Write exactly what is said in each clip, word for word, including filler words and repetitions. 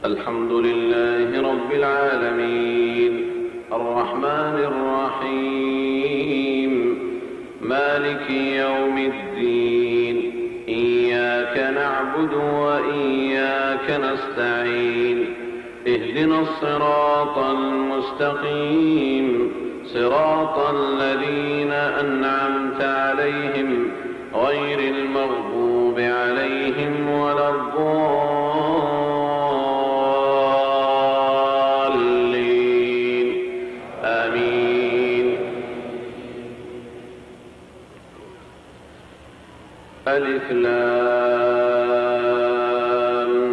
الحمد لله رب العالمين الرحمن الرحيم مالك يوم الدين إياك نعبد وإياك نستعين اهدنا الصراط المستقيم صراط الذين أنعمت عليهم غير المغضوب عليهم ولا الضالين آمين. ألف لام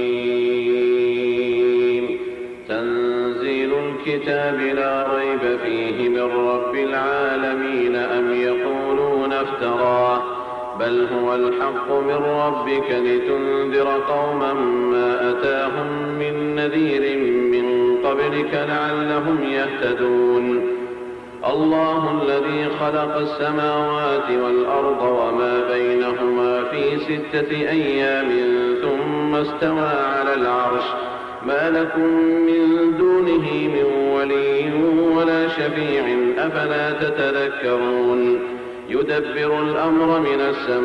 ميم تنزيل الكتاب لا ريب فيه من رب العالمين أم يقولون افتراه بل هو الحق من ربك لتنذر قوما ما أتاهم من نذير من قبلك لعلهم يهتدون. الله الذي خلق السماوات والأرض وما بينهما في ستة أيام ثم استوى على العرش ما لكم من دونه من ولي ولا شفيع أفلا تتذكرون. يدبر الأمر من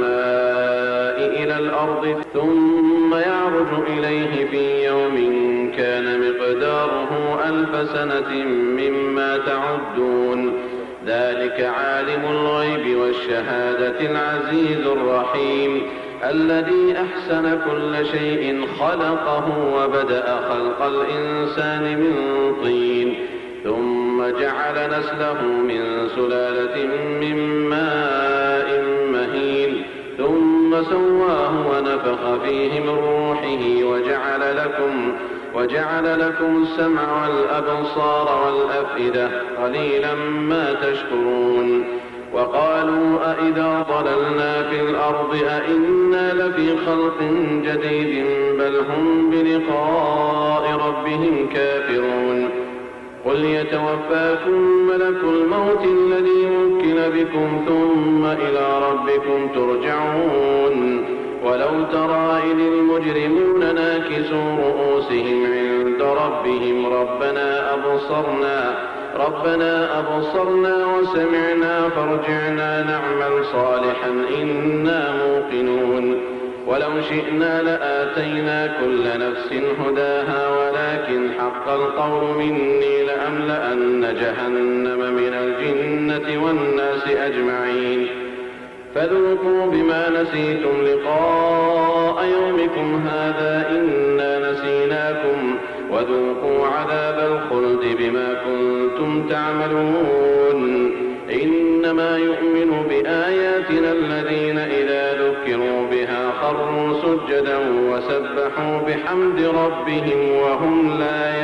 السماء إلى الأرض ثم يعرج إليه في يوم كان مقداره ألف سنة مما تعدون. ذلك عالم الغيب والشهادة العزيز الرحيم الذي أحسن كل شيء خلقه وبدأ خلق الإنسان من طين ثم جعل نسله من سلالة من ماء مهين ثم سواه ونفخ فيه من روحه وجعل لكم وجعل لكم السمع والأبصار والأفئدة قليلا ما تشكرون. وقالوا أئذا ضللنا في الأرض أئنا لفي خلق جديد بل هم بلقاء ربهم كافرون. قل يتوفاكم ملك الموت الذي وكل بكم ثم إلى ربكم ترجعون. ولو ترى إذ المجرمون ناكسوا رؤوسهم عند ربهم ربنا أبصرنا ربنا أبصرنا وسمعنا فارجعنا نعمل صالحا إنا موقنون. ولو شئنا لآتينا كل نفس هداها ولكن حق القول مني لأملأن جهنم من الجنة والناس أجمعين. فذوقوا بما نسيتم لقاء يومكم هذا إنا نسيناكم وذوقوا عذاب الخلد بما كنتم تعملون. إنما يؤمن بآياتنا الذين إذا ذكروا بها خروا سجدا وسبحوا بحمد ربهم وهم لا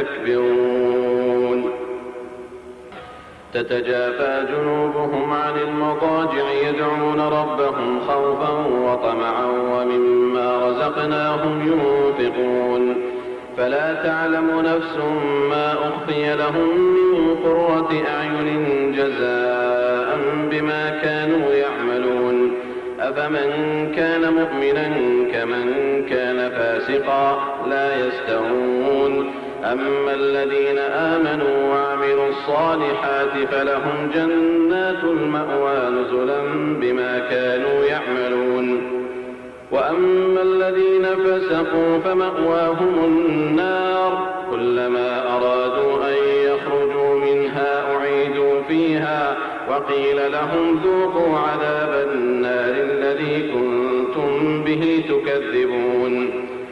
يستكبرون. تتجافى جنوبهم عن المضاجع يدعون ربهم خوفا وطمعا ومما رزقناهم ينفقون. فلا تعلم نفس ما أخفي لهم من قرة أعين جزاء بما كانوا يعملون. أفمن كان مؤمنا كمن كان فاسقا لا يستوون. أما الذين آمنوا وعملوا الصالحات فلهم جنات المأوى نزلا بما كانوا يعملون. وأما الذين فسقوا فمأواهم النار كلما أرادوا أن يخرجوا منها أعيدوا فيها وقيل لهم ذوقوا عذاب النار الذي كنتم به تكذبون.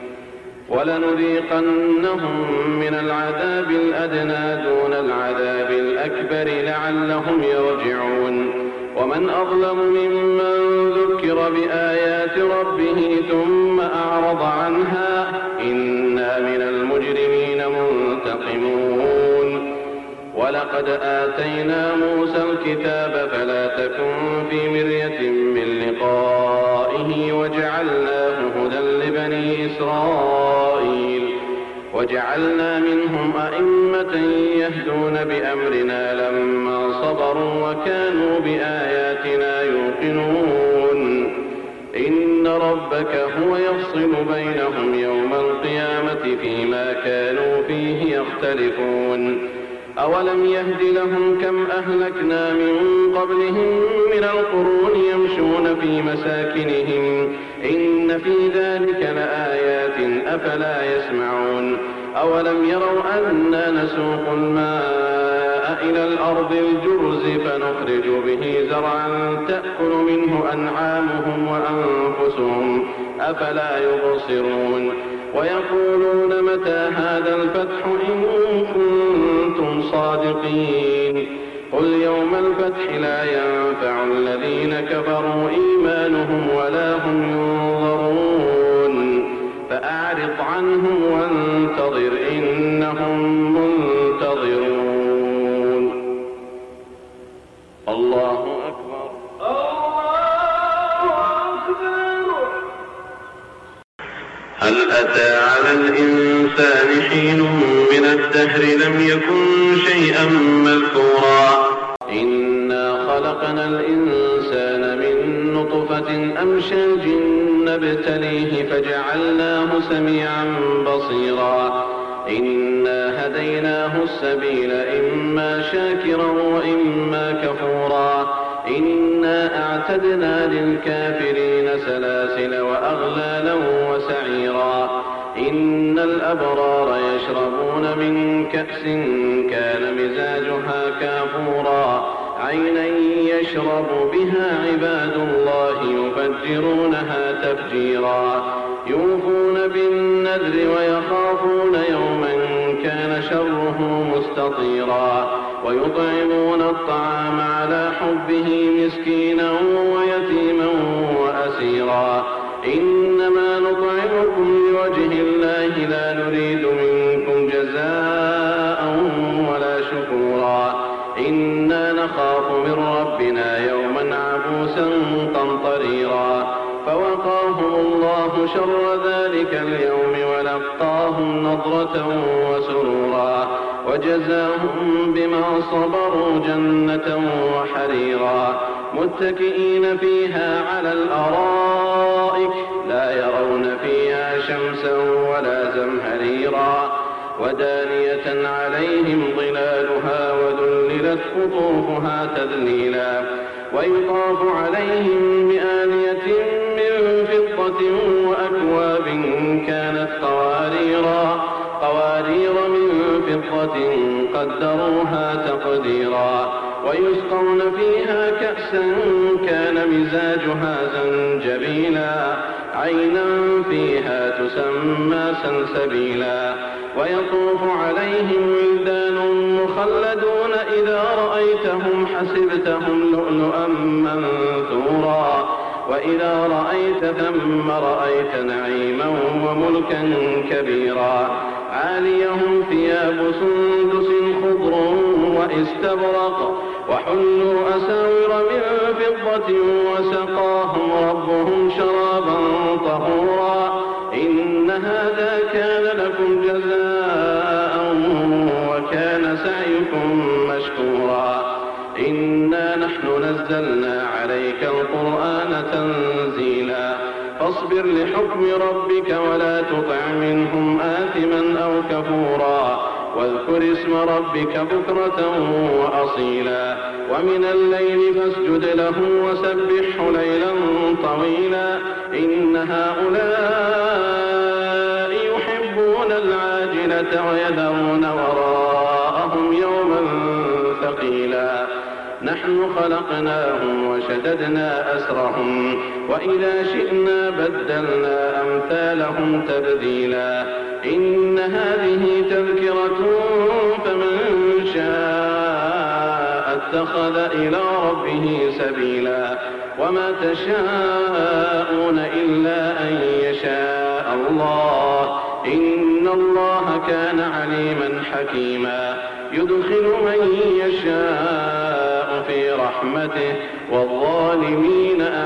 ولنذيقنهم من العذاب الأدنى دون العذاب الأكبر لعلهم يرجعون. ومن أظلم ممن ذكر بآيات ربه ثم أعرض عنها إنا من المجرمين منتقمون. ولقد آتينا موسى الكتاب فلا تكن في مرية من لقائه وجعلناه هدى لبني إسرائيل وجعلنا منهم أئمة يهدون بأمرنا لما صبروا وكانوا بآياتنا يوقنون. إن ربك هو يفصل بينهم يوم القيامة القيامة فيما كانوا فيه يختلفون. أولم يهد لهم كم أهلكنا من قبلهم من القرون يمشون في مساكنهم إن في ذلك لآيات أفلا يسمعون. أولم يروا أنا نسوق الماء إلى الأرض الجرز فنخرج به زرعا تأكل منه أنعامهم وأنفسهم أفلا يبصرون. ويقولون متى هذا الفتح إن كنتم صادقين. قل يوم الفتح لا ينفع الذين كفروا إيمانهم ولا هم ينظرون. فأعرض عنهم وانتظر إنهم منتظرون. الله أكبر. الله أكبر. هل أتى على الإنسان حين من الدهر لم يكن شيئا مذكورا. إنا خلقنا الإنسان من نطفة أمشاج نبتليه فجعلناه سميعا بصيرا. إنا هديناه السبيل إما شاكرا وإما كفورا. إنا أعتدنا للكافرين سلاسل وأغلالا وسعيرا. إن الأبرار يشربون من كأس كان مزاجها كافورا عينا يشرب بها عباد الله يفجرونها تفجيرا. يوفون بالنذر ويخافون يوما كان شره مستطيرا. ويطعمون الطعام على حبه مسكينا ويتيما وأسيرا. إنما نطعمكم لوجه الله لا نريد منكم جزاء ولا شكورا. إنا نخاف من ربنا يوما عبوسا قمطريرا. فوقاهم الله شر ذلك اليوم ولقاهم نضرة وسرورا. وجزاهم بما صبروا جنة وحريرا. متكئين فيها على الأرائك لا يرون فيها شمسا ولا زمهريرا. ودانية عليهم ظلالها وذللت قطوفها تذليلا. ويطاف عليهم بآنية من فضة وأكواب كانت قواريرا قوارير من فضة قدروها تقديرا. ويسقون فيها كأسا كان مزاجها زنجبيلا عينا فيها تسمى سلسبيلا. ويطوف عليهم ولدان مخلدون إذا رأيتهم حسبتهم لؤلؤا منثورا. وإذا رأيت ثم رأيت نعيما وملكا كبيرا. عاليهم ثياب سندس خضر واستبرق وحلوا أساور من فضة وسقاهم ربهم شرابا طهورا. إن هذا كان لكم جزاء وكان سعيكم مشكورا. إنا نحن نزلنا عليك القرآن تنزيلا. فاصبر لحكم ربك ولا تطع منهم آثما أو كفورا. واذكر اسم ربك بكرة وأصيلا. ومن الليل فاسجد له وسبحه ليلا طويلا. إن هؤلاء يحبون العاجلة ويذرون وراءهم يوما ثقيلا. نحن خلقناهم وشددنا أسرهم وإذا شئنا بدلنا أمثالهم تبديلا. إن هذه تذكرة فمن شاء اتخذ إلى ربه سبيلا. وما تشاءون إلا أن يشاء الله. إن الله كان عليما حكيما. يدخل من يشاء في رحمته والظالمين